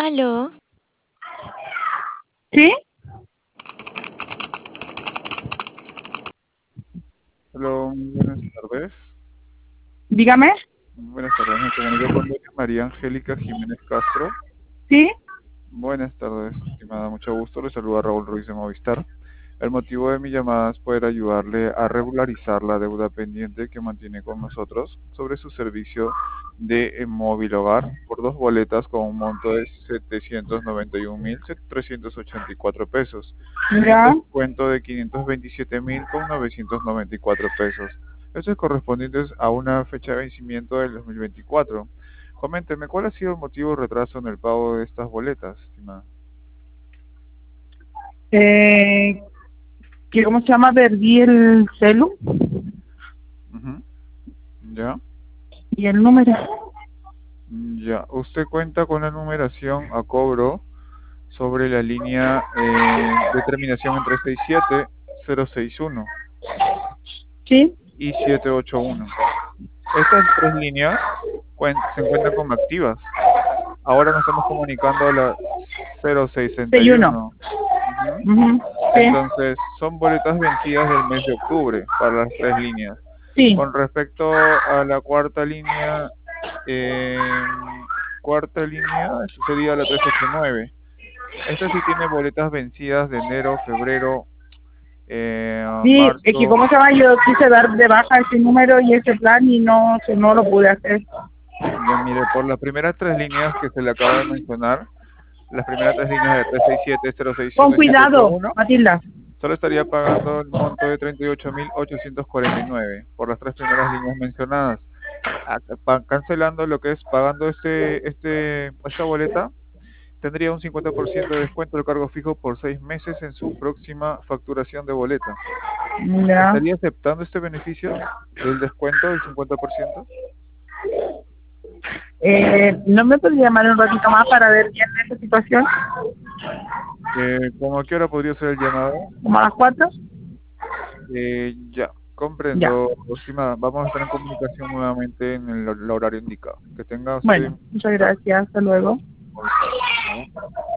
Aló, ¿Sí? Hola, muy buenas tardes. Dígame. Buenas tardes, me comunico con doña María Angélica Jiménez Castro. ¿Sí? Buenas tardes, estimada, mucho gusto. Le saluda Raúl Ruiz de Movistar. El motivo de mi llamada es poder ayudarle a regularizar la deuda pendiente que mantiene con nosotros sobre su servicio de móvil hogar por dos boletas con un monto de 791.384 pesos y un Ya. descuento de 527.994 pesos. Estos correspondientes a una fecha de vencimiento del 2024. Coménteme, ¿cuál ha sido el motivo de retraso en el pago de estas boletas, estimada? Eh, ¿Cómo se llama? Perdí el celu Ujú. ¿Ya? y el número. Ya. Usted cuenta con la numeración a cobro sobre la línea de terminación entre 67061 ¿Sí? y 781. Estas tres líneas se encuentran como activas. Ahora nos estamos comunicando a la 61. 0661. Ujú. Ujú. Sí. Entonces, son boletas vencidas del mes de octubre para las tres líneas. Sí. Con respecto a la cuarta línea, eh, esta sería la 389. Esta sí tiene boletas vencidas de enero, febrero, Sí, es que marzo. ¿cómo se llama? Yo quise dar de baja ese número y ese plan y no lo pude hacer. Ya mire, por las primeras tres líneas que se le acaba de mencionar, las primeras tres líneas de 367, Con 061 y cuidado, 781, Matilda. solo estaría pagando el monto de 38.849 por las tres primeras líneas mencionadas. Cancelando lo que es pagando esta boleta, tendría un 50% de descuento del cargo fijo por 6 meses en su próxima facturación de boleta. Ya. ¿Estaría aceptando este beneficio del descuento del 50%? ¿No me podría llamar un ratito más para ver bien esa situación? ¿Cómo a qué hora podría ser el llamado? ¿Como a las 4? Ya, Ya. comprendo, estimada. Vamos a estar en comunicación nuevamente en el horario indicado. Que tenga usted Bueno, muchas gracias. Hasta luego. Movistar. ¿No?